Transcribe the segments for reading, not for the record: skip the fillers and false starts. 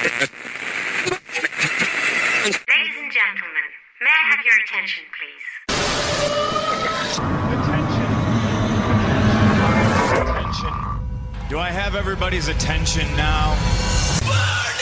Ladies and gentlemen, may I have your attention, please? Attention. Do I have everybody's attention now? Burn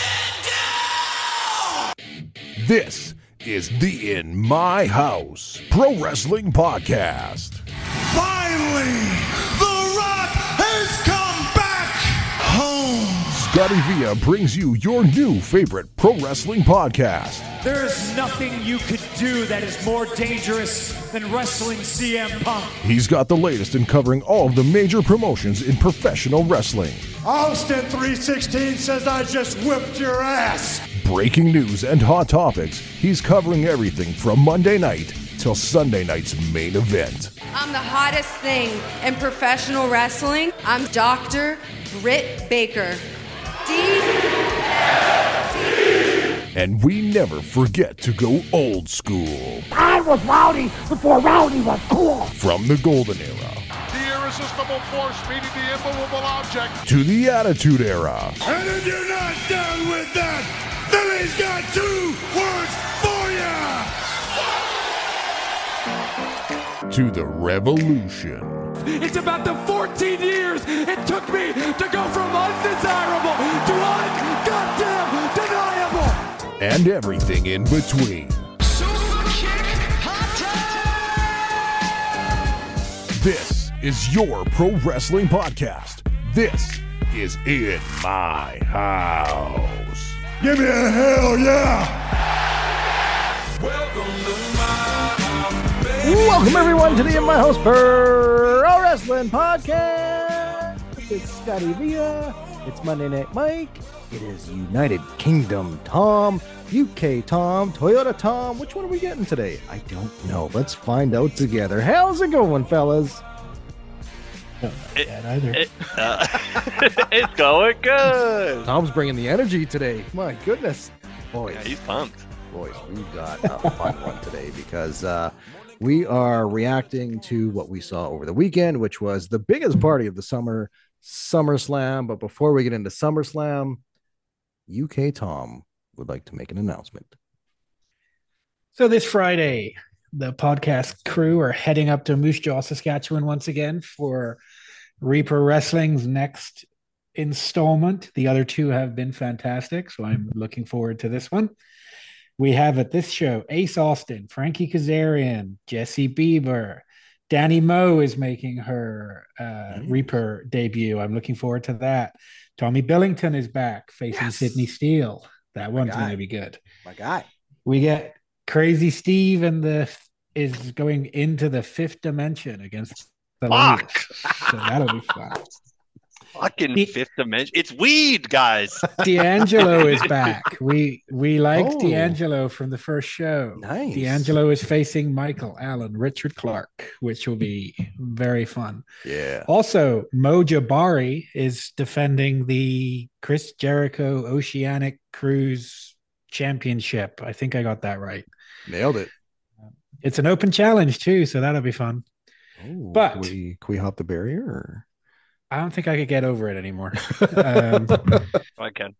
it down! This is the In My House Pro Wrestling Podcast. Finally, The Rock has come back home. Scotty Villa brings you your new favorite pro wrestling podcast. There is nothing you could do that is more dangerous than wrestling CM Punk. He's got the latest in covering all of the major promotions in professional wrestling. Austin 316 says I just whipped your ass. Breaking news and hot topics, he's covering everything from Monday night till Sunday night's main event. I'm the hottest thing in professional wrestling. I'm Dr. Britt Baker. And we never forget to go old school. I was rowdy before rowdy was cool. From the golden era. The irresistible force meeting the immovable object. To the attitude era. And if you're not down with that, Billy's got 2 words for you. To the revolution. It's about the 14 years it took me to go from undesirable to un-goddamn deniable. And everything in between. Super kick, hot tag. This is your pro wrestling podcast. This is In My House. Give me a hell yeah. Welcome to my house, baby. Welcome everyone to the In My House Pro Wrestling Podcast. It's Scotty Villa. It's Monday Night Mike. It is United Kingdom Tom, UK Tom, Toyota Tom. Which one are we getting today? I don't know. Let's find out together. How's it going, fellas? It's going good. Tom's bringing the energy today. My goodness. Boys. Yeah, he's pumped. Boys, we've got a fun one today because we are reacting to what we saw over the weekend, which was the biggest party of the summer, SummerSlam. But before we get into SummerSlam, UK Tom would like to make an announcement. So this Friday, the podcast crew are heading up to Moose Jaw, Saskatchewan once again for Reaper Wrestling's next installment. The other two have been fantastic, so I'm looking forward to this one. We have at this show Ace Austin, Frankie Kazarian, Jesse Bieber. Danny Moe is making her Reaper debut. I'm looking forward to that. Tommy Billington is back facing Sydney Steele. That one's going to be good. My guy. We get Crazy Steve is going into the 5th dimension against the Elias. So that'll be fun. Fucking 5th dimension. It's weed, guys. D'Angelo is back. We liked D'Angelo from the first show. Nice. D'Angelo is facing Michael Allen, Richard Clark, which will be very fun. Yeah. Also, Mo Jabari is defending the Chris Jericho Oceanic Cruise Championship. I think I got that right. Nailed it. It's an open challenge too, so that'll be fun. Ooh, but can we hop the barrier? Or? I don't think I could get over it anymore. I can.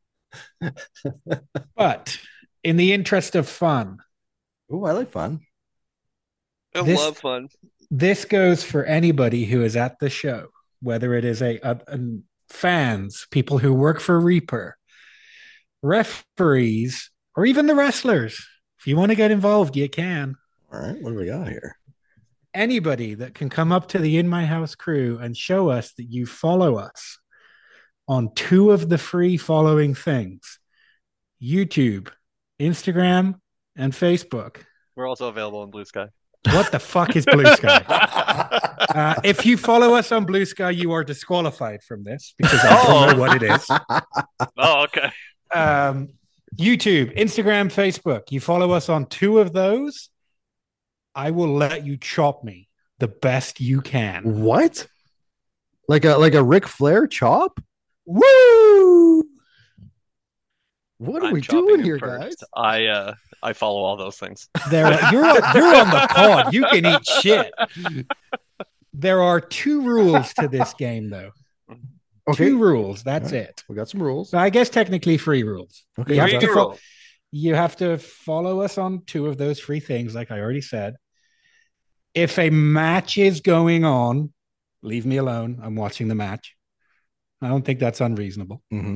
But in the interest of fun. Oh, I like fun. I love fun. This goes for anybody who is at the show, whether it is a fans, people who work for Reaper, referees, or even the wrestlers. If you want to get involved, you can. All right, what do we got here? Anybody that can come up to the In My House crew and show us that you follow us on 2 of the free following things: YouTube, Instagram, and Facebook. We're also available on Blue Sky. What the fuck is Blue Sky? If you follow us on Blue Sky, you are disqualified from this because I don't know what it is. Oh, okay. YouTube, Instagram, Facebook. You follow us on 2 of those, I will let you chop me the best you can. What? Like a Ric Flair chop? Woo! What are we doing here, first. guys? I follow all those things. You're on the pod. You can eat shit. There are 2 rules to this game, though. Okay. 2 rules. That's right. it. We got some rules. So I guess technically 3 rules. Okay. You have to follow us on 2 of those 3 things, like I already said. If a match is going on, leave me alone. I'm watching the match. I don't think that's unreasonable. Mm-hmm.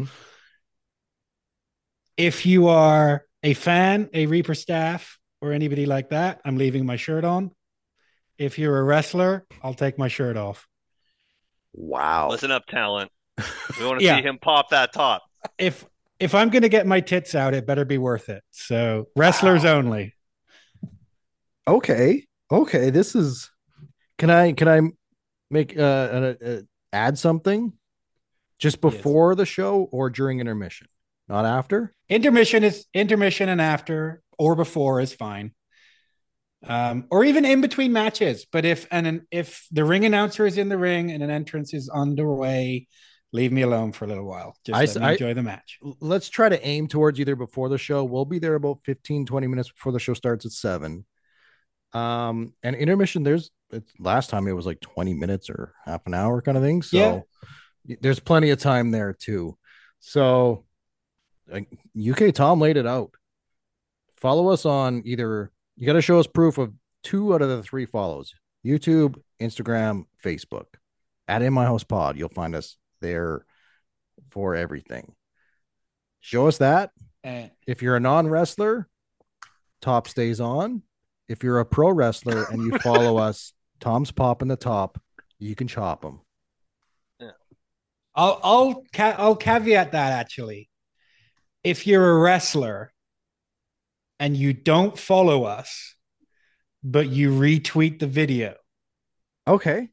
If you are a fan, a Reaper staff, or anybody like that, I'm leaving my shirt on. If you're a wrestler, I'll take my shirt off. Wow. Listen up, talent. We want to see him pop that top. If I'm going to get my tits out, it better be worth it. So wrestlers only. Okay. This is. Can I make add something just before the show or during intermission, not after? Intermission and after or before is fine. Or even in between matches. But if the ring announcer is in the ring and an entrance is underway, leave me alone for a little while. Just let me enjoy the match. Let's try to aim towards either before the show. We'll be there about 15, 20 minutes before the show starts at 7. And intermission, last time it was like 20 minutes or half an hour kind of thing. So there's plenty of time there too. So UK Tom laid it out. Follow us on either. You got to show us proof of 2 out of the 3 follows: YouTube, Instagram, Facebook. At In My House Pod, you'll find us there for everything. Show us that. If you're a non-wrestler, top stays on. If you're a pro wrestler and you follow us, Tom's popping the top. You can chop him. Yeah. I'll caveat that actually. If you're a wrestler and you don't follow us, but you retweet the video, okay,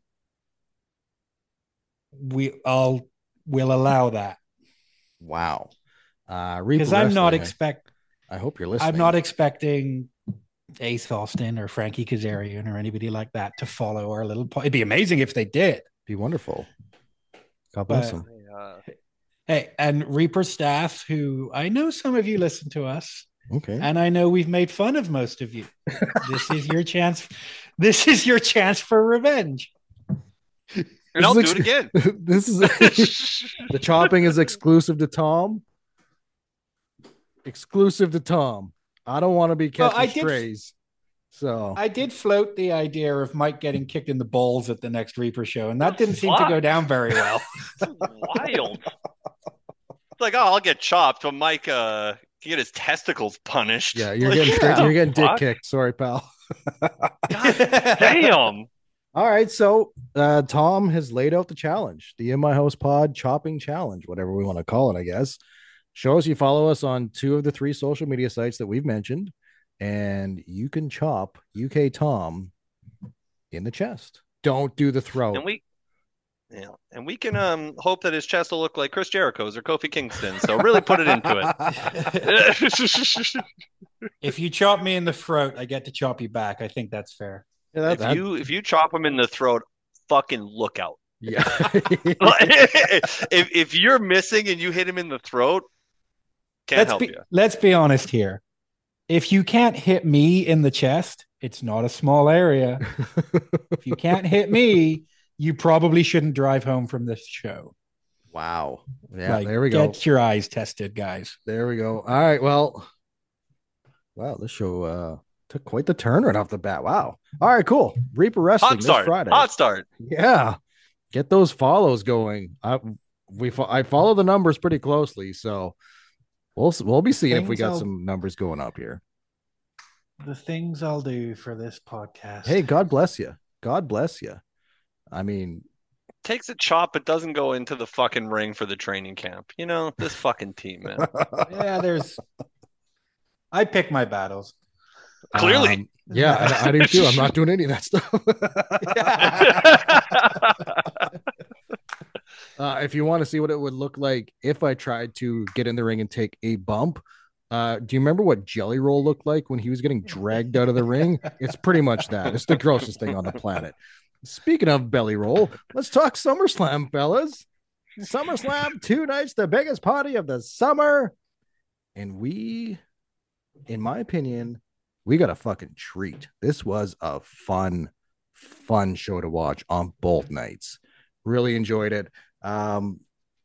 we'll allow that. Wow. Because I hope you're listening. I'm not expecting Ace Austin or Frankie Kazarian or anybody like that to follow our little it'd be amazing if they did. Be wonderful. God bless them. Hey, and Reaper staff, who I know some of you listen to us. Okay. And I know we've made fun of most of you. This is your chance. This is your chance for revenge. And I'll do it again. This is the chopping is exclusive to Tom. Exclusive to Tom. I don't want to be catching strays. So I did float the idea of Mike getting kicked in the balls at the next Reaper show, and that didn't seem to go down very well. Wild. It's like, I'll get chopped, but Mike get his testicles punished. Yeah, you're getting dick kicked. Sorry, pal. God damn. All right, so Tom has laid out the challenge, the In My House Pod chopping challenge, whatever we want to call it, I guess. Show us you follow us on 2 of the 3 social media sites that we've mentioned, and you can chop UK Tom in the chest. Don't do the throat. And we can hope that his chest will look like Chris Jericho's or Kofi Kingston. So really put it into it. If you chop me in the throat, I get to chop you back. I think that's fair. Yeah, if you chop him in the throat, fucking look out. Yeah. if you're missing and you hit him in the throat, can't help you. Let's be honest here. If you can't hit me in the chest, it's not a small area. If you can't hit me, you probably shouldn't drive home from this show. Wow. Yeah, there we go. Get your eyes tested, guys. There we go. All right. Well, wow, this show took quite the turn right off the bat. Wow. All right, cool. Reaper Wrestling this Friday. Hot start. Yeah. Get those follows going. I follow the numbers pretty closely, so we'll be seeing if we got some numbers going up here. The things I'll do for this podcast. Hey, God bless you. God bless you. I mean, takes a chop, but doesn't go into the fucking ring for the training camp. You know, this fucking team, man. Yeah, I pick my battles. Clearly. Yeah, I do too. I'm not doing any of that stuff. If you want to see what it would look like if I tried to get in the ring and take a bump, do you remember what Jelly Roll looked like when he was getting dragged out of the ring? It's pretty much that. It's the grossest thing on the planet. Speaking of belly roll, let's talk SummerSlam, fellas. SummerSlam, 2 nights, the biggest party of the summer. And we, in my opinion, we got a fucking treat. This was a fun show to watch on both nights. Really enjoyed it.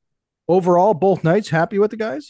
overall, both nights, happy with the guys?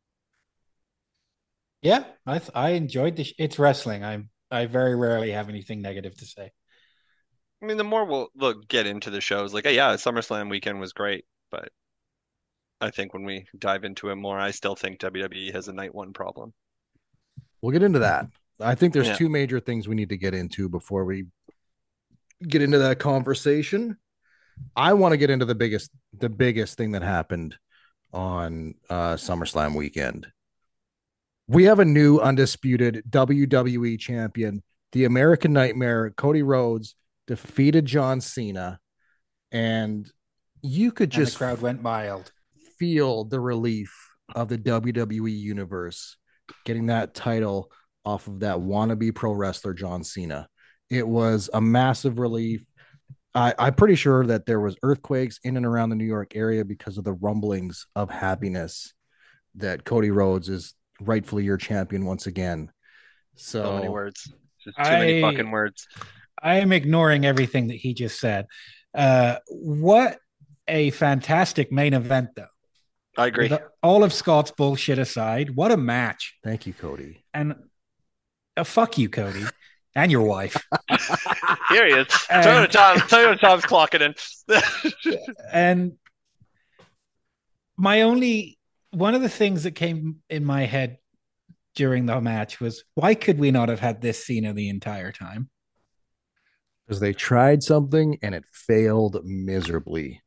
Yeah, I enjoyed it's wrestling. I very rarely have anything negative to say. I mean, the more we'll get into the shows, like, yeah, SummerSlam weekend was great, but I think when we dive into it more, I still think WWE has a night one problem. We'll get into that. I think there's two major things we need to get into before we get into that conversation. I want to get into the biggest thing that happened on SummerSlam weekend. We have a new undisputed WWE champion. The American Nightmare, Cody Rhodes, defeated John Cena, and you could just the crowd went wild. Feel the relief of the WWE universe getting that title off of that wannabe pro wrestler John Cena. It was a massive relief. I'm pretty sure that there was earthquakes in and around the New York area because of the rumblings of happiness that Cody Rhodes is rightfully your champion once again. So many words. Just too many fucking words. I am ignoring everything that he just said. What a fantastic main event, though. I agree. All of Scott's bullshit aside, what a match. Thank you, Cody. And fuck you, Cody. And your wife. Here he is. Tell you when Tom's clocking in. And one of the things that came in my head during the match was, why could we not have had this Cena the entire time? Because they tried something and it failed miserably.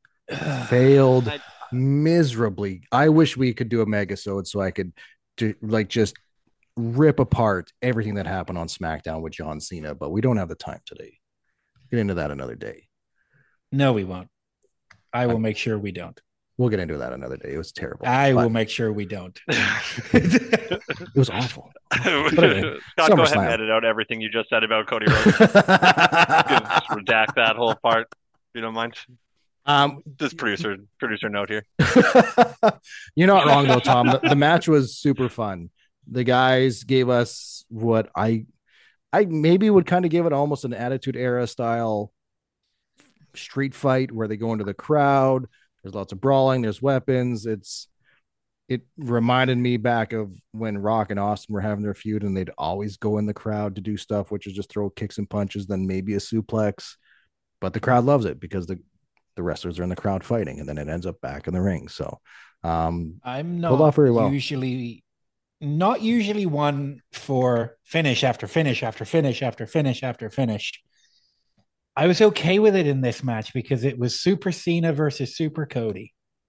Miserably. I wish we could do a megasode so I could just rip apart everything that happened on SmackDown with John Cena, but we don't have the time today. Get into that another day. No, we won't. I will make sure we don't. We'll get into that another day. It was terrible. I will make sure we don't. It was awful. Anyway, Scott, go ahead and edit out everything you just said about Cody Rhodes. Just redact that whole part, if you don't mind. This producer note here. You're not wrong though, Tom. The match was super fun. The guys gave us what I maybe would kind of give it almost an Attitude Era style street fight where they go into the crowd. There's lots of brawling. There's weapons. It reminded me back of when Rock and Austin were having their feud, and they'd always go in the crowd to do stuff, which is just throw kicks and punches, then maybe a suplex. But the crowd loves it because the wrestlers are in the crowd fighting, and then it ends up back in the ring. So I'm not pulled off very well. Not usually one for finish after finish after finish after finish after finish. I was okay with it in this match because it was Super Cena versus Super Cody.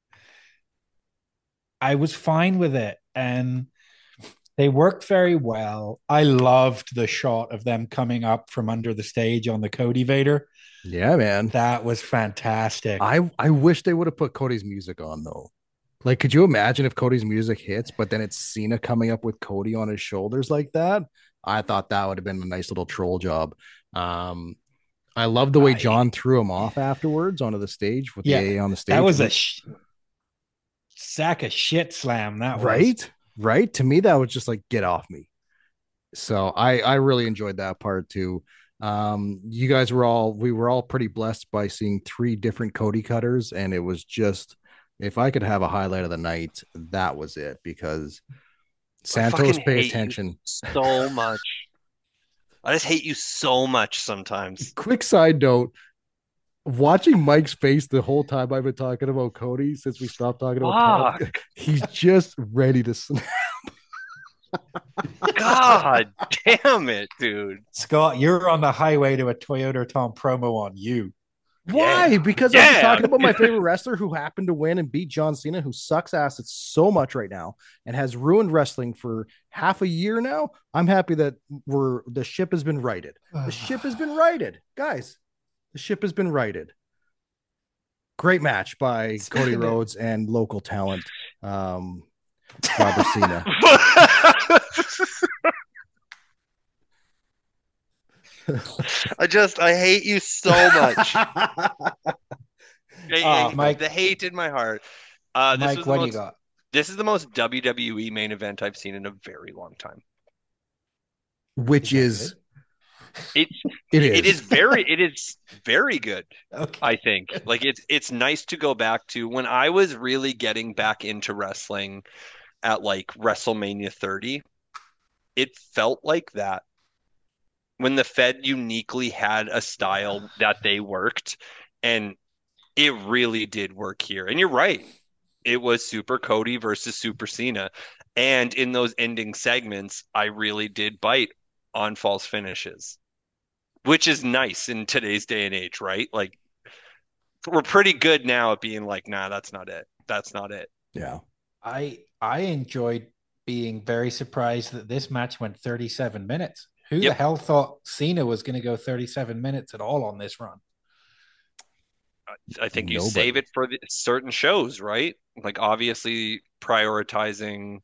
I was fine with it, and they worked very well. I loved the shot of them coming up from under the stage on the Cody Vader. Yeah, man. That was fantastic. I wish they would have put Cody's music on, though. Like, could you imagine if Cody's music hits, but then it's Cena coming up with Cody on his shoulders like that? I thought that would have been a nice little troll job. I love the way John threw him off afterwards onto the stage with the AA on the stage. That was a sack of shit slam. That was. Right. To me, that was just like, get off me. So I really enjoyed that part too. You guys we were all pretty blessed by seeing 3 different Cody cutters, and it was just, if I could have a highlight of the night, that was it, because Santos pay attention so much. I just hate you so much sometimes. Quick side note, watching Mike's face the whole time I've been talking about Cody since we stopped talking about Tom, he's just ready to snap. God damn it, dude. Scott, you're on the highway to a Toyota Tom promo on you. Why? Yeah. Because I was talking about my favorite wrestler who happened to win and beat John Cena, who sucks ass so much right now and has ruined wrestling for half a year now. I'm happy that the ship has been righted. The ship has been righted, guys. The ship has been righted. Great match by Cody Rhodes and local talent, Robert Cena. I hate you so much. Mike, the hate in my heart. Mike, what do you got? This is the most WWE main event I've seen in a very long time. Which is It is very good. Okay. I think like it's nice to go back to when I was really getting back into wrestling at like WrestleMania 30. It felt like that when the Fed uniquely had a style that they worked, and it really did work here. And you're right. It was Super Cody versus Super Cena. And in those ending segments, I really did bite on false finishes, which is nice in today's day and age, right? Like, we're pretty good now at being like, nah, that's not it. That's not it. Yeah. I enjoyed being very surprised that this match went 37 minutes. Who the hell thought Cena was going to go 37 minutes at all on this run? I think you save it for certain shows, right? Like, obviously prioritizing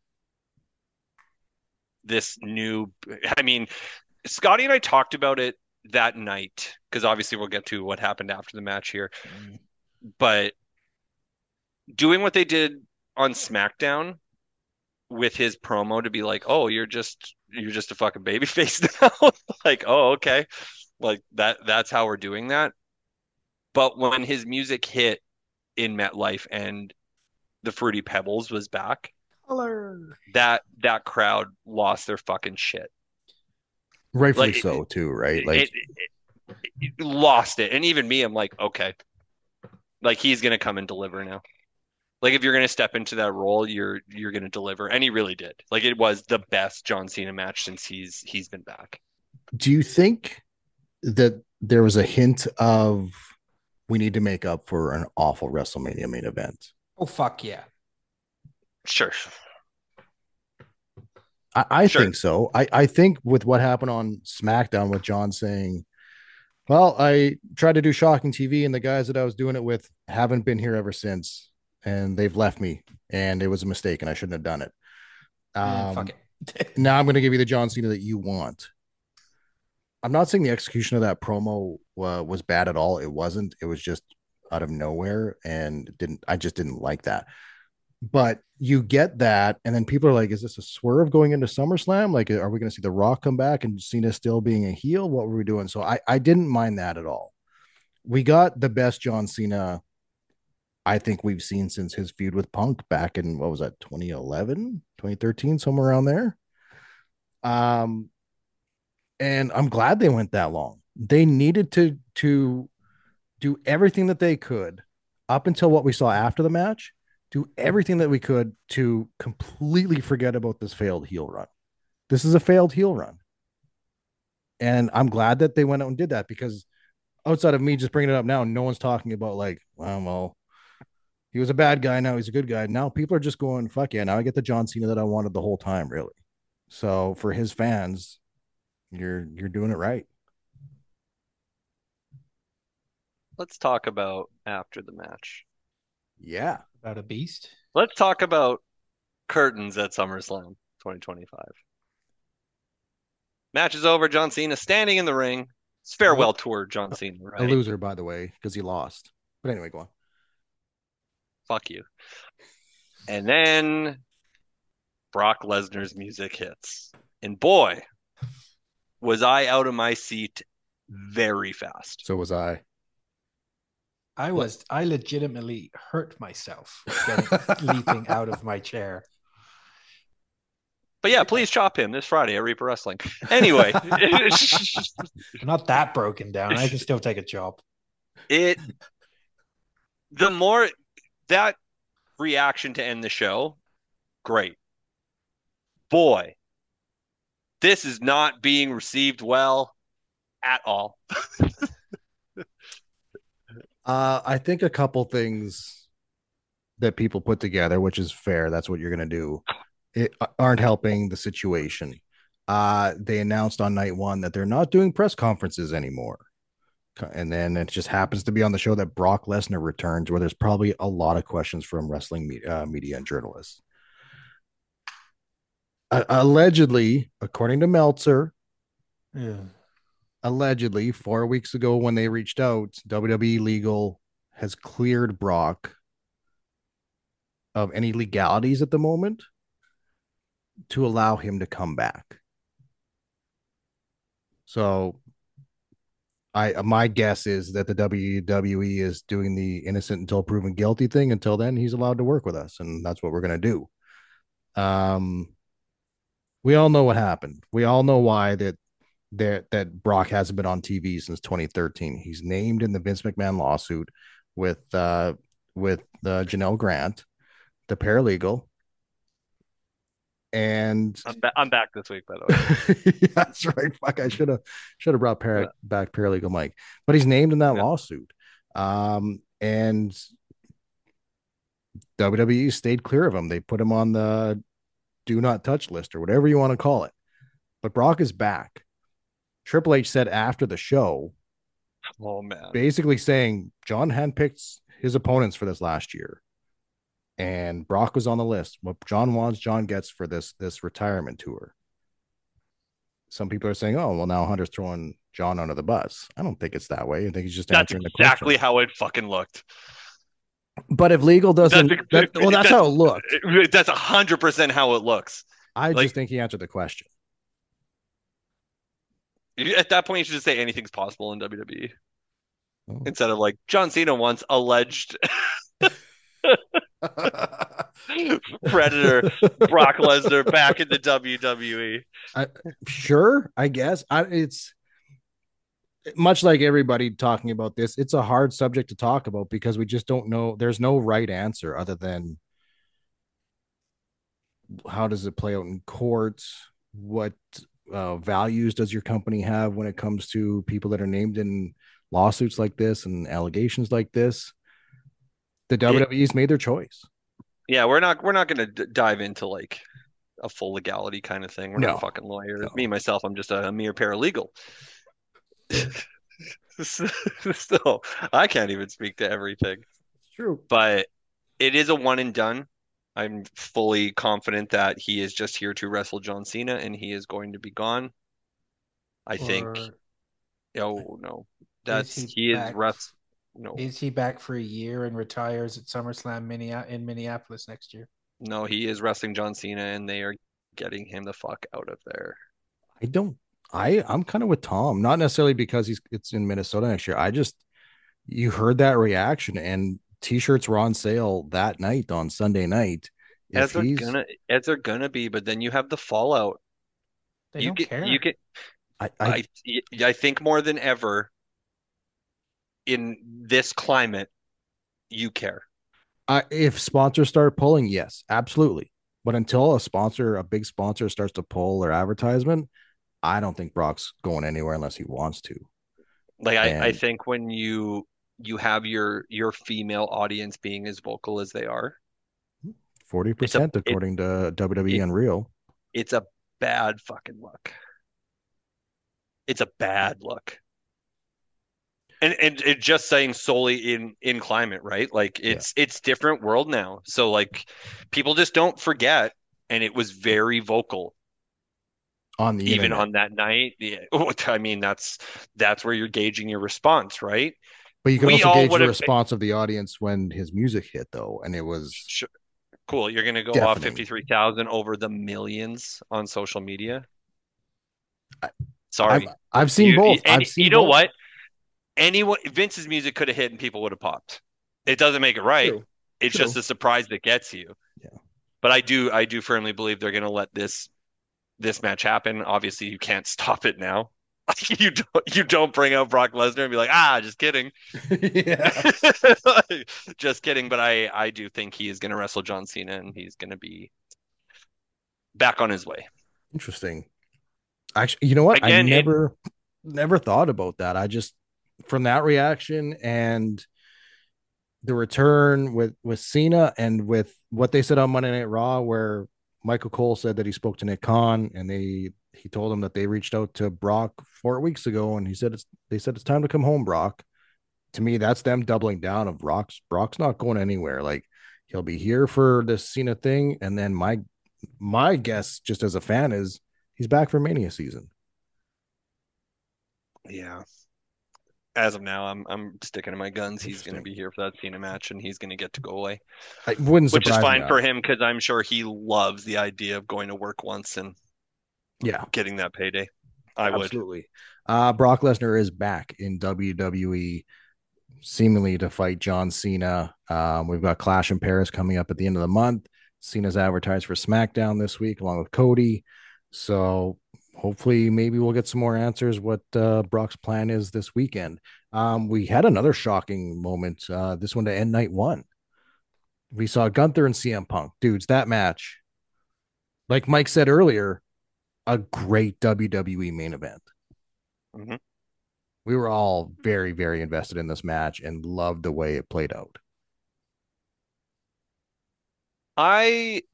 this new, I mean, Scotty and I talked about it that night, because obviously we'll get to what happened after the match here. But doing what they did on SmackDown with his promo to be like, oh, you're just a fucking babyface now. Like, oh, okay. Like that's how we're doing that. But when his music hit in MetLife and the Fruity Pebbles was back, that crowd lost their fucking shit. Rightfully so, too, right? Like it lost it. And even me, I'm like, okay. Like, he's gonna come and deliver now. Like, if you're gonna step into that role, you're gonna deliver. And he really did. Like, it was the best John Cena match since he's been back. Do you think that there was a hint of we need to make up for an awful WrestleMania main event? Oh, fuck yeah. Sure. I think so. I think with what happened on SmackDown with John saying, well, I tried to do shocking TV and the guys that I was doing it with haven't been here ever since, and they've left me, and it was a mistake and I shouldn't have done it. Fuck it. Now I'm going to give you the John Cena that you want. I'm not saying the execution of that promo was bad at all. It wasn't. It was just out of nowhere, and I just didn't like that. But you get that, and then people are like, is this a swerve going into SummerSlam? Like, are we going to see The Rock come back and Cena still being a heel? What were we doing? So I didn't mind that at all. We got the best John Cena I think we've seen since his feud with Punk back in, what was that, 2011, 2013, somewhere around there. And I'm glad they went that long. They needed to do everything that they could up until what we saw after the match. Do everything that we could to completely forget about this failed heel run. This is a failed heel run. And I'm glad that they went out and did that, because outside of me just bringing it up now, no one's talking about like, well, he was a bad guy. Now he's a good guy. Now people are just going, fuck yeah. Now I get the John Cena that I wanted the whole time, really. So for his fans, you're doing it right. Let's talk about after the match. Yeah. About a beast. Let's talk about curtains at SummerSlam 2025. Match is over. John Cena standing in the ring. It's farewell tour, John Cena, right? A loser, by the way, because he lost. But anyway, go on. Fuck you. And then Brock Lesnar's music hits. And boy, was I out of my seat very fast. So was I. I legitimately hurt myself leaping out of my chair. But yeah, please chop him this Friday at Reaper Wrestling. Anyway. I'm not that broken down. I can still take a chop. The more that reaction to end the show, great. Boy, this is not being received well at all. I think a couple things that people put together, which is fair, that's what you're going to do, aren't helping the situation. They announced on night one that they're not doing press conferences anymore. And then it just happens to be on the show that Brock Lesnar returns, where there's probably a lot of questions from wrestling media and journalists. Allegedly, according to Meltzer, allegedly 4 weeks ago when they reached out, WWE Legal has cleared Brock of any legalities at the moment to allow him to come back. So My guess is that the WWE is doing the innocent until proven guilty thing. Until then, he's allowed to work with us, and that's what we're gonna do. We all know what happened. We all know why that Brock hasn't been on TV since 2013. He's named in the Vince McMahon lawsuit with Janelle Grant, the paralegal. And I'm back this week, by the way. Yeah, that's right. Fuck, I should have brought back paralegal Mike, but he's named in that lawsuit. And WWE stayed clear of him. They put him on the do not touch list or whatever you want to call it. But Brock is back. Triple H said after the show, oh man, basically saying John handpicked his opponents for this last year. And Brock was on the list. What John wants, John gets for this retirement tour. Some people are saying, "Oh, well, now Hunter's throwing John under the bus." I don't think it's that way. I think he's just answering the question. That's exactly how it fucking looked. But if legal doesn't, that's how it looked. That's 100% how it looks. I just think he answered the question. At that point, you should just say anything's possible in WWE instead of like John Cena once alleged. Predator Brock Lesnar back in the WWE. Sure, I guess. It's much like everybody talking about this. It's a hard subject to talk about because we just don't know. There's no right answer other than how does it play out in courts? What values does your company have when it comes to people that are named in lawsuits like this and allegations like this? The WWE's made their choice. Yeah, we're not going to dive into like a full legality kind of thing. We're not fucking lawyers. No. Me myself, I'm just a mere paralegal. So I can't even speak to everything. It's true, but it is a one and done. I'm fully confident that he is just here to wrestle John Cena, and he is going to be gone. I think. Oh no, No. Is he back for a year and retires at SummerSlam in Minneapolis next year? No, he is wrestling John Cena, and they are getting him the fuck out of there. I'm kind of with Tom, not necessarily because it's in Minnesota next year. You heard that reaction, and t-shirts were on sale that night on Sunday night. As they're gonna be, but then you have the fallout. They don't care. I think more than ever in this climate, you care. If sponsors start pulling, yes, absolutely. But until a big sponsor starts to pull their advertisement, I don't think Brock's going anywhere unless he wants to. Like I think when you have your female audience being as vocal as they are, 40% according to WWE Unreal. It's a bad fucking look. It's a bad look. And it just saying solely in climate, right? Like it's different world now. So like people just don't forget, and it was very vocal on the even internet. On that night. Yeah. I mean, that's where you're gauging your response, right? But you can also gauge the response of the audience when his music hit, though, and it was cool. You're going to go off 53,000 over the millions on social media. Sorry, I've seen both. You know what? Vince's music could have hit and people would have popped. It doesn't make it right. True. It's just a surprise that gets you. Yeah. But I do firmly believe they're going to let this match happen. Obviously, you can't stop it now. You don't bring out Brock Lesnar and be like, just kidding. Just kidding. But I do think he is going to wrestle John Cena, and he's going to be back on his way. Interesting. Actually, you know what? Again, I never thought about that. I just, from that reaction and the return with Cena and with what they said on Monday Night Raw, where Michael Cole said that he spoke to Nick Khan and he told him that they reached out to Brock 4 weeks ago, and they said it's time to come home, Brock. To me, that's them doubling down of Brock's not going anywhere. Like, he'll be here for this Cena thing, and then my guess, just as a fan, is he's back for Mania season. Yeah. As of now, I'm sticking to my guns. He's going to be here for that Cena match, and he's going to get to go away. Which is fine for him, because I'm sure he loves the idea of going to work once and getting that payday. I would. Absolutely. Brock Lesnar is back in WWE, seemingly to fight John Cena. We've got Clash in Paris coming up at the end of the month. Cena's advertised for SmackDown this week along with Cody. So hopefully maybe we'll get some more answers what Brock's plan is this weekend. We had another shocking moment, this one to end night one. We saw Gunther and CM Punk. Dudes, that match, like Mike said earlier, a great WWE main event. Mm-hmm. We were all very, very invested in this match and loved the way it played out. I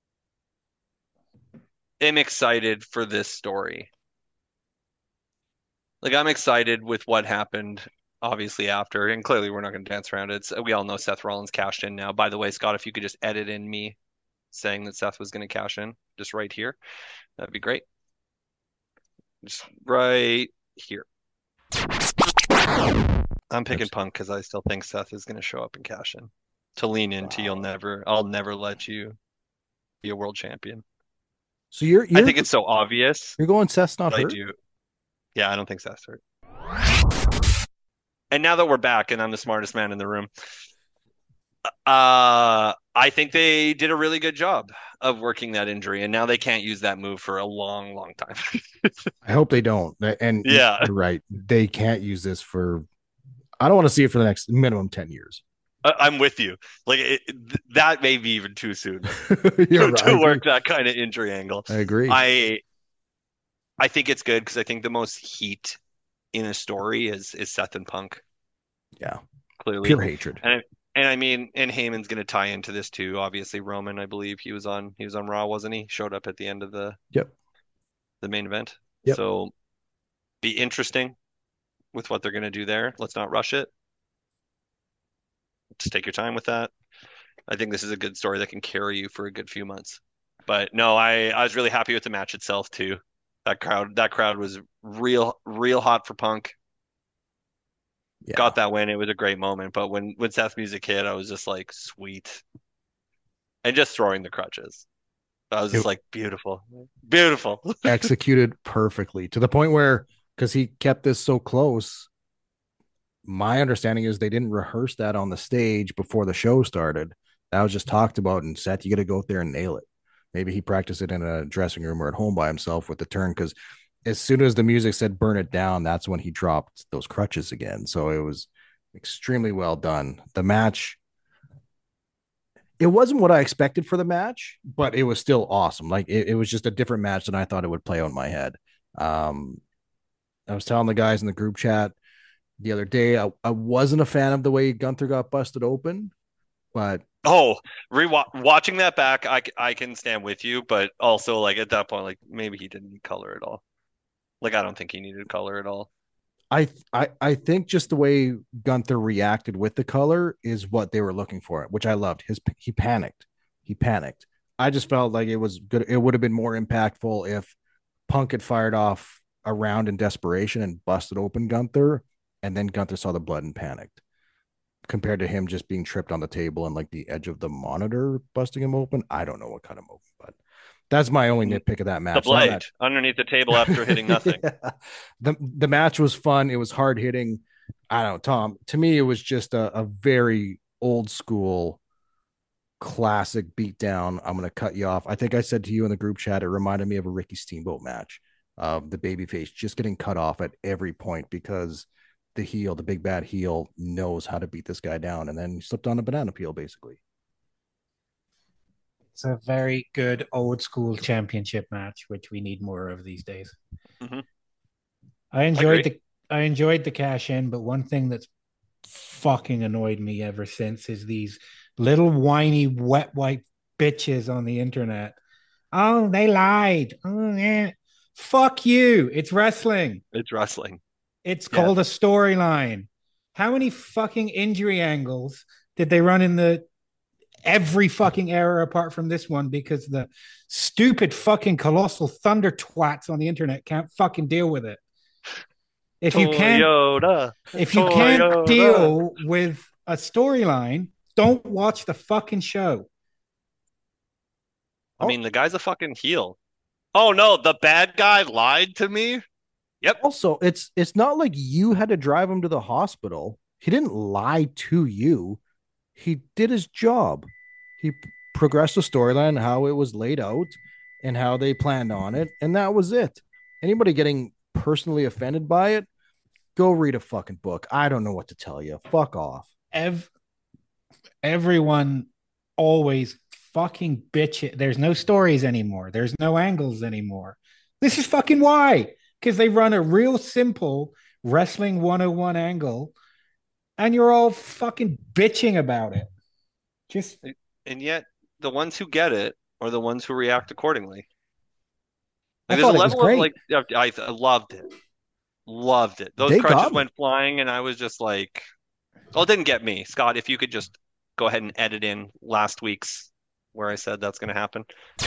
am excited for this story. Like, I'm excited with what happened, obviously, after, and clearly we're not going to dance around it. We all know Seth Rollins cashed in now. By the way, Scott, if you could just edit in me saying that Seth was going to cash in just right here, that'd be great. Just right here. I'm picking Punk because I still think Seth is going to show up and cash in. To lean into, I'll never let you be a world champion. So I think it's so obvious. You're going Seth's not hurt? Yeah, I don't think Seth's hurt. And now that we're back and I'm the smartest man in the room, I think they did a really good job of working that injury, and now they can't use that move for a long, long time. I hope they don't. And yeah, you're right. They can't use this for, I don't want to see it for the next minimum 10 years. I'm with you. Like that may be even too soon to work that kind of injury angle. I agree. I think it's good because I think the most heat in a story is Seth and Punk. Yeah, clearly pure hatred. And I mean, and Heyman's going to tie into this too. Obviously, Roman, I believe he was on Raw, wasn't he? Showed up at the end of the main event. Yep. So be interesting with what they're going to do there. Let's not rush it. Just take your time with that. I think this is a good story that can carry you for a good few months. But no, I was really happy with the match itself too. That crowd was real hot for Punk. Yeah. Got that win. It was a great moment. But when Seth's music hit, I was just like, sweet. And just throwing the crutches. I was just like, beautiful. Beautiful. Executed perfectly to the point where, because he kept this so close, my understanding is they didn't rehearse that on the stage before the show started. That was just talked about, and Seth, you got to go out there and nail it. Maybe he practiced it in a dressing room or at home by himself with the turn, because as soon as the music said burn it down, that's when he dropped those crutches again. So it was extremely well done. The match, it wasn't what I expected for the match, but it was still awesome. Like it was just a different match than I thought it would play out in my head. I was telling the guys in the group chat the other day, I wasn't a fan of the way Gunther got busted open, but watching that back, I can stand with you, but also like at that point, like maybe he didn't need color at all. Like I don't think he needed color at all. I think just the way Gunther reacted with the color is what they were looking for, which I loved. He panicked. I just felt like it was good. It would have been more impactful if Punk had fired off a round in desperation and busted open Gunther, and then Gunther saw the blood and panicked, compared to him just being tripped on the table and like the edge of the monitor busting him open. I don't know what kind of move, but that's my only nitpick of that match. The blade underneath the table after hitting nothing. Yeah. The match was fun. It was hard hitting. I don't know, Tom. To me, it was just a very old school classic beatdown. I'm going to cut you off. I think I said to you in the group chat, it reminded me of a Ricky Steamboat match. The babyface just getting cut off at every point because the big bad heel knows how to beat this guy down, and then he slipped on a banana peel basically. It's a very good old school championship match, which we need more of these days. Mm-hmm. I enjoyed the cash in, but one thing that's fucking annoyed me ever since is these little whiny wet wipe bitches on the internet. Oh, they lied. Oh, yeah. Fuck you. It's wrestling. It's called a storyline. How many fucking injury angles did they run in every fucking era apart from this one? Because the stupid fucking colossal thunder twats on the internet can't fucking deal with it. If you can't deal with a storyline, don't watch the fucking show. I mean, the guy's a fucking heel. Oh no, the bad guy lied to me? Yep. Also, it's not like you had to drive him to the hospital. He didn't lie to you. He did his job. He progressed the storyline, how it was laid out, and how they planned on it, and that was it. Anybody getting personally offended by it, go read a fucking book. I don't know what to tell you. Fuck off. Everyone always fucking bitch it. There's no stories anymore. There's no angles anymore. This is fucking why. Because they run a real simple wrestling 101 angle, and you're all fucking bitching about it. And yet the ones who get it are the ones who react accordingly. Like, there's a level of like I loved it. Loved it. Those crutches went flying, and I was just like, well, it didn't get me. Scott, if you could just go ahead and edit in last week's where I said that's going to happen.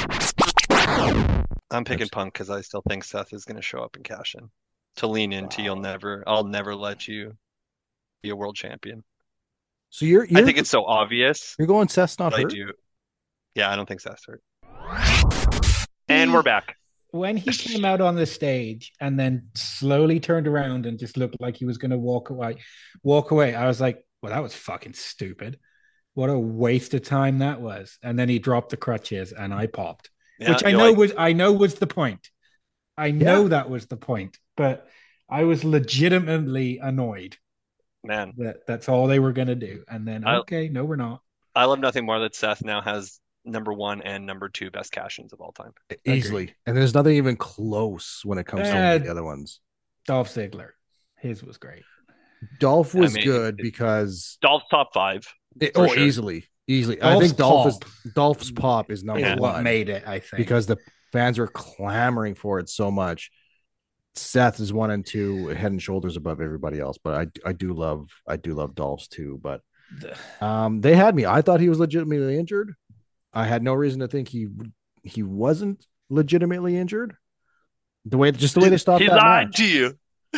I'm picking Punk because I still think Seth is going to show up and cash in to lean into. I'll never let you be a world champion. So you're I think it's so obvious. You're going Seth's not hurt? I do. Yeah, I don't think Seth's hurt. And we're back. When he came out on the stage and then slowly turned around and just looked like he was going to walk away, I was like, well, that was fucking stupid. What a waste of time that was. And then he dropped the crutches and I popped, which I know was the point. I know that was the point, but I was legitimately annoyed. Man, that's all they were going to do. And then, no, we're not. I love nothing more that Seth now has number 1 and number 2 best cash-ins of all time. Easily. Agreed. And there's nothing even close when it comes to the other ones. Dolph Ziggler. His was great. Dolph was good because Dolph's top 5. Sure. Easily. I think Dolph's pop is number 1. What made it, I think. Because the fans were clamoring for it so much. Seth is 1 and 2, head and shoulders above everybody else. But I do love Dolph's too. But they had me. I thought he was legitimately injured. I had no reason to think he wasn't legitimately injured. The way they stopped. He lied to you.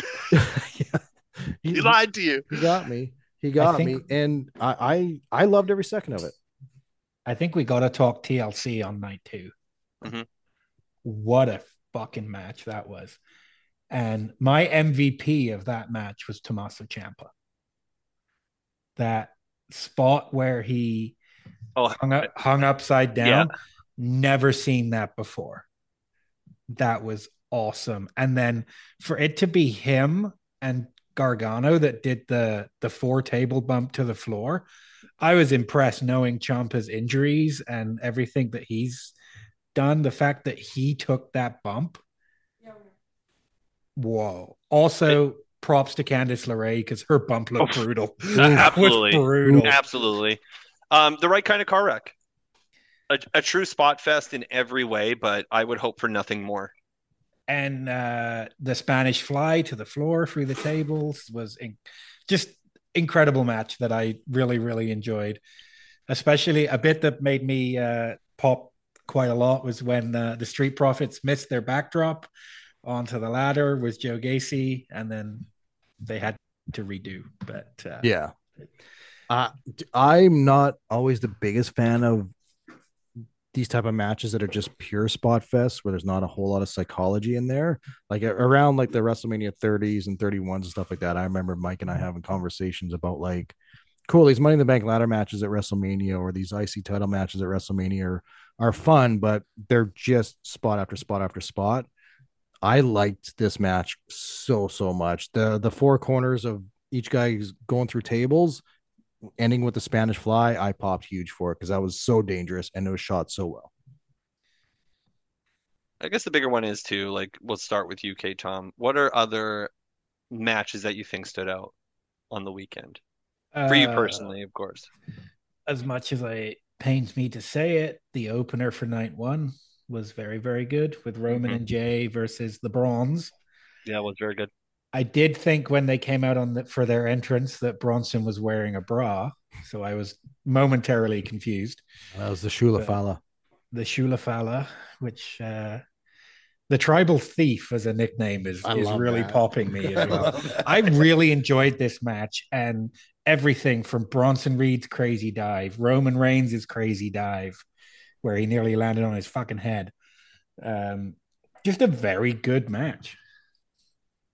He lied to you. He got me. And I loved every second of it. I think we got to talk TLC on night 2. Mm-hmm. What a fucking match that was. And my MVP of that match was Tommaso Ciampa. That spot where he hung upside down. Yeah. Never seen that before. That was awesome. And then for it to be him and Gargano that did the 4 table bump to the floor, I was impressed knowing Ciampa's injuries and everything that he's done. The fact that he took that bump. Whoa. Also, props to Candice LeRae because her bump looked brutal. Absolutely. Brutal. Absolutely. The right kind of car wreck. A true spot fest in every way, but I would hope for nothing more. And the Spanish fly to the floor through the tables was just incredible match that I really, really enjoyed. Especially a bit that made me pop quite a lot was when the Street Profits missed their backdrop onto the ladder with Joe Gacy, and then they had to redo. But I'm not always the biggest fan of these type of matches that are just pure spot fests where there's not a whole lot of psychology in there. Like around like the WrestleMania 30s and 31s and stuff like that. I remember Mike and I having conversations about like, cool, these Money in the Bank ladder matches at WrestleMania or these IC title matches at WrestleMania are fun, but they're just spot after spot after spot. I liked this match so much. The 4 corners of each guy going through tables, ending with the Spanish fly, I popped huge for it because that was so dangerous and it was shot so well. I guess the bigger one is too, like, we'll start with UK, Tom. What are other matches that you think stood out on the weekend? For you personally, of course. As much as it pains me to say it, the opener for night 1 was very, very good with Roman and Jay versus the Brawns. Yeah, it was very good. I did think when they came out for their entrance that Bronson was wearing a bra, so I was momentarily confused. That was the Shula Fala. The Shula Fala, which the Tribal Thief as a nickname is really popping me as well. I really enjoyed this match and everything from Bronson Reed's crazy dive, Roman Reigns' crazy dive, where he nearly landed on his fucking head. Just a very good match.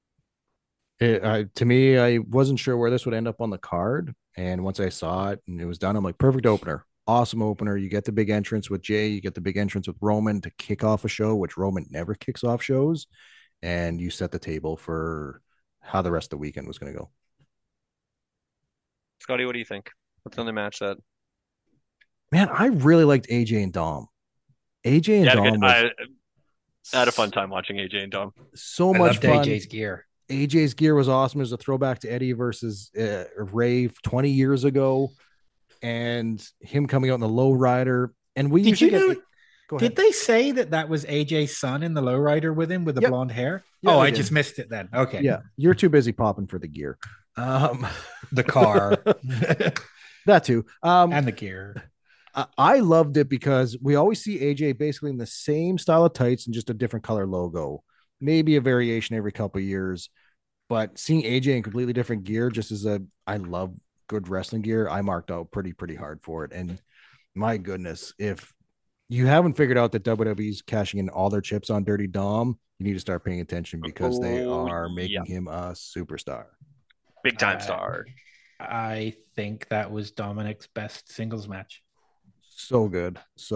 To me, I wasn't sure where this would end up on the card. And once I saw it and it was done, I'm like, perfect opener. Awesome opener. You get the big entrance with Jay. You get the big entrance with Roman to kick off a show, which Roman never kicks off shows. And you set the table for how the rest of the weekend was going to go. Scotty, what do you think? What's on the match that? Man, I really liked AJ and Dom. AJ and Dom. I had a fun time watching AJ and Dom. So much fun. AJ's gear. AJ's gear was awesome. It was a throwback to Eddie versus Ray 20 years ago, and him coming out in the lowrider. And we did they say that was AJ's son in the lowrider with him with the blonde hair? Yeah, I just missed it then. Okay, yeah, you're too busy popping for the gear, the car, that too, and the gear. I loved it because we always see AJ basically in the same style of tights and just a different color logo. Maybe a variation every couple of years, but seeing AJ in completely different gear, I love good wrestling gear. I marked out pretty hard for it. And my goodness, if you haven't figured out that WWE's cashing in all their chips on Dirty Dom, you need to start paying attention because they are making him a superstar. Big time star. I think that was Dominic's best singles match. So good.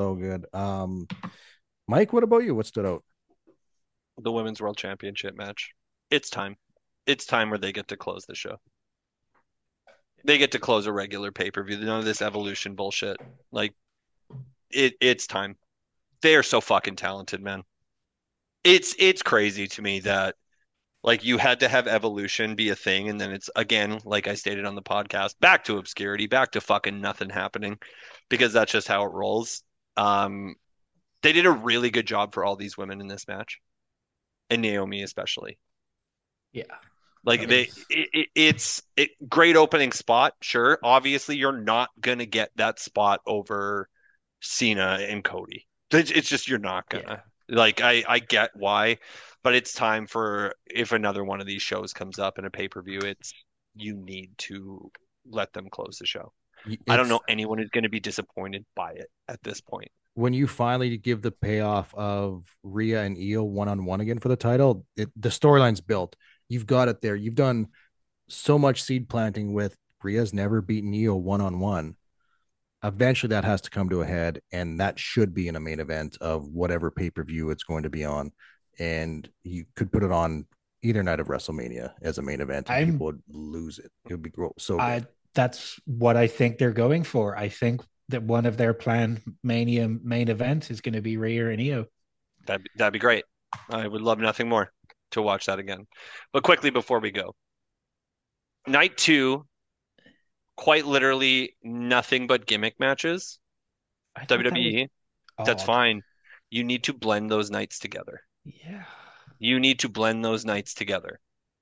Mike, what about you? What stood out? The Women's World Championship match. It's time. It's time where they get to close the show. They get to close a regular pay-per-view. None of this Evolution bullshit. Like, it's time. They are so fucking talented, man. It's crazy to me that, like, you had to have Evolution be a thing, and then it's, again, like I stated on the podcast, back to obscurity, back to fucking nothing happening, because that's just how it rolls. They did a really good job for all these women in this match. And Naomi especially. Yeah. Like it's great opening spot. Sure. Obviously you're not going to get that spot over Cena and Cody. It's just, you're not gonna. Like, I get why, but it's time for, if another one of these shows comes up in a pay-per-view, you need to let them close the show. I don't know anyone who's going to be disappointed by it at this point. When you finally give the payoff of Rhea and Io one-on-one again for the title, the storyline's built. You've got it there. You've done so much seed planting with Rhea's never beaten Io one-on-one. Eventually that has to come to a head, and that should be in a main event of whatever pay-per-view it's going to be on. And you could put it on either night of WrestleMania as a main event, and people would lose it. It would be so good. That's what I think they're going for. I think that one of their planned Mania main events is going to be Rhea and Io. That'd be great. I would love nothing more to watch that again. But quickly before we go, night 2, quite literally nothing but gimmick matches. WWE, that's fine. You need to blend those nights together. Yeah. You need to blend those nights together.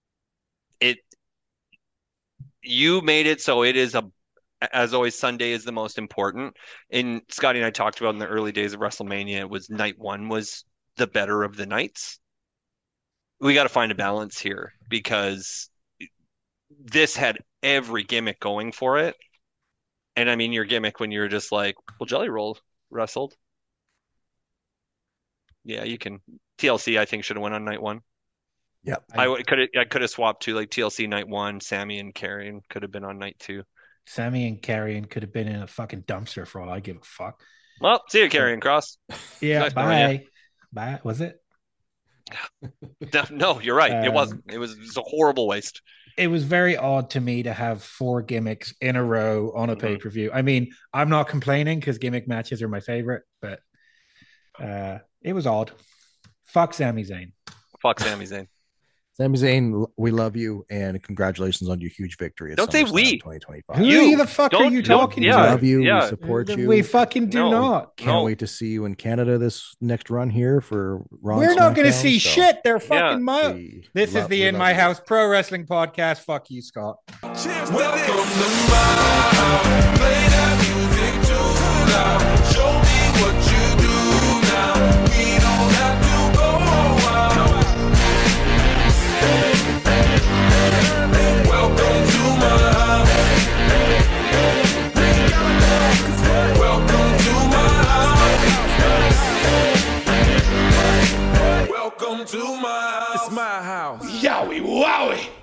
You made it so it is as always, Sunday is the most important. And Scotty and I talked about in the early days of WrestleMania, it was night 1 was the better of the nights. We got to find a balance here, because this had every gimmick going for it. And I mean, your gimmick when you're just like, well, Jelly Roll wrestled. Yeah, you can. TLC, I think, should have went on night 1. Yeah, I could have swapped to like TLC night 1. Sammy and Karrion could have been on night 2. Sammy and Karrion could have been in a fucking dumpster for all I give a fuck. Well, see you, Karrion Kross. Yeah, nice bye. Bye. Was it? No, you're right. It wasn't. It was a horrible waste. It was very odd to me to have 4 gimmicks in a row on a pay-per-view. I mean, I'm not complaining because gimmick matches are my favorite, but it was odd. Fuck Sami Zayn. Fuck Sami Zayn. Sami Zayn, we love you, and congratulations on your huge victory. Don't say we. 2025. Who the fuck are you talking to? We love you. We support you. We fucking do not. Can't wait to see you in Canada this next run here for Raw. We're not going to see shit. They're fucking This is the In My House Pro Wrestling Podcast. Fuck you, Scott. Cheers. Welcome to my house. Play that music too loud. Show me what you do now. We don't have to go out. Welcome to my house. Welcome to my house. Welcome to my house. It's my house. Yowie wowie.